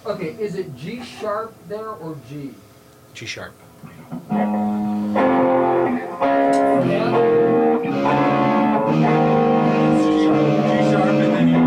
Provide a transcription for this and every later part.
Okay, is it G sharp there or G? G sharp. Yeah. G sharp, and then you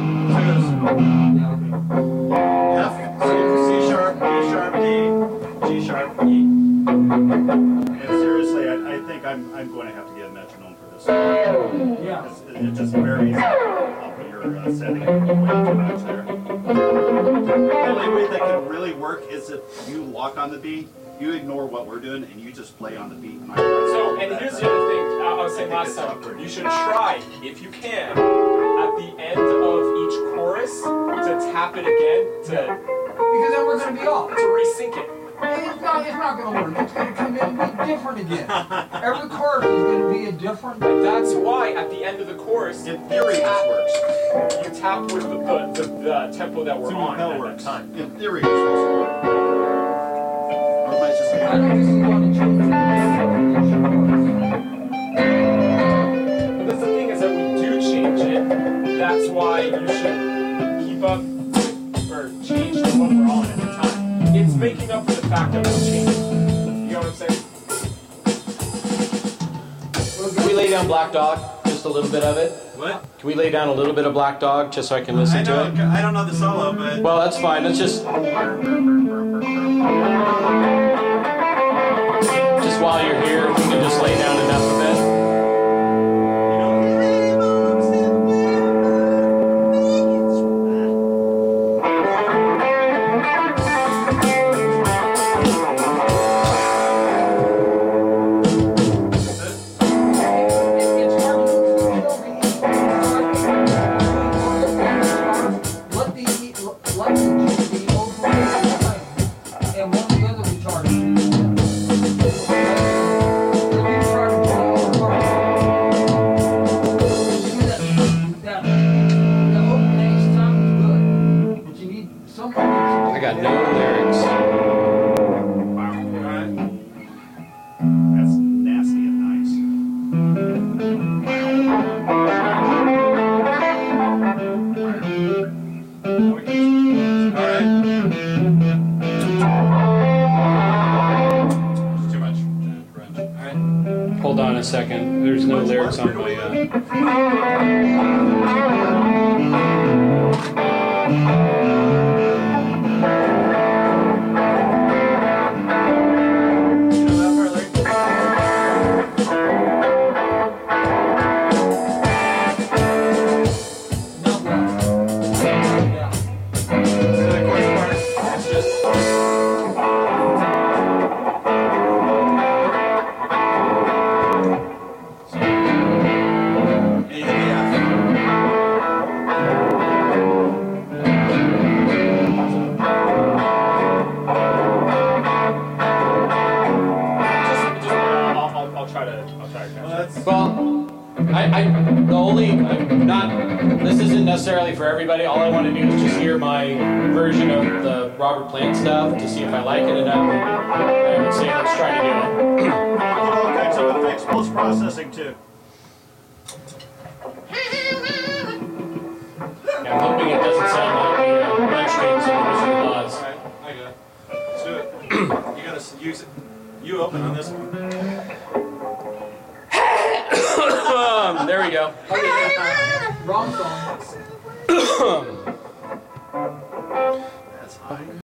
Yeah, okay. C sharp, D sharp, D, G sharp, E. And seriously, I think I'm going to have to get a metronome for this. Yeah. It just varies off of your setting way too much there. The only way that can really work is if you lock on the beat, you ignore what we're doing, and you just play on the beat. So, and here's the other thing I was saying last time. You should try, if you can, at the end of each chorus, to tap it again Because then we're going to be off. to resync it. It's not going to work. It's going to come in and be different again. Every chorus is going to be a different... And that's why at the end of the chorus, In theory, this works. you tap with the tempo that we're on That at works. that time. In theory, this works. Or am I just I think this is going to change But that's the thing is that we do change it. That's why you should keep up or change to what we're on at the time. It's making up for the fact that we're changing. You know what I'm saying? Can we lay down Black Dog? Just a little bit of it? What? Can we lay down a little bit of Black Dog just so I can listen to it? I don't know the solo, but... Well, that's fine. Let's just while you're here, if you can just lay down enough of it. I got no lyrics. That's nasty and nice. It's too much. Alright. Hold on a second. There's no lyrics on my... This isn't necessarily for everybody. All I want to do is just hear my version of the Robert Plant stuff to see if I like it enough. I would say let's try to do it. All kinds of effects, post-processing too. Yeah, I'm hoping it doesn't sound like the Munchkins and the Wizard of Oz. Alright, I got it. Let's do it. You gotta use it. You open on this one. There we go. Wrong song. That's high.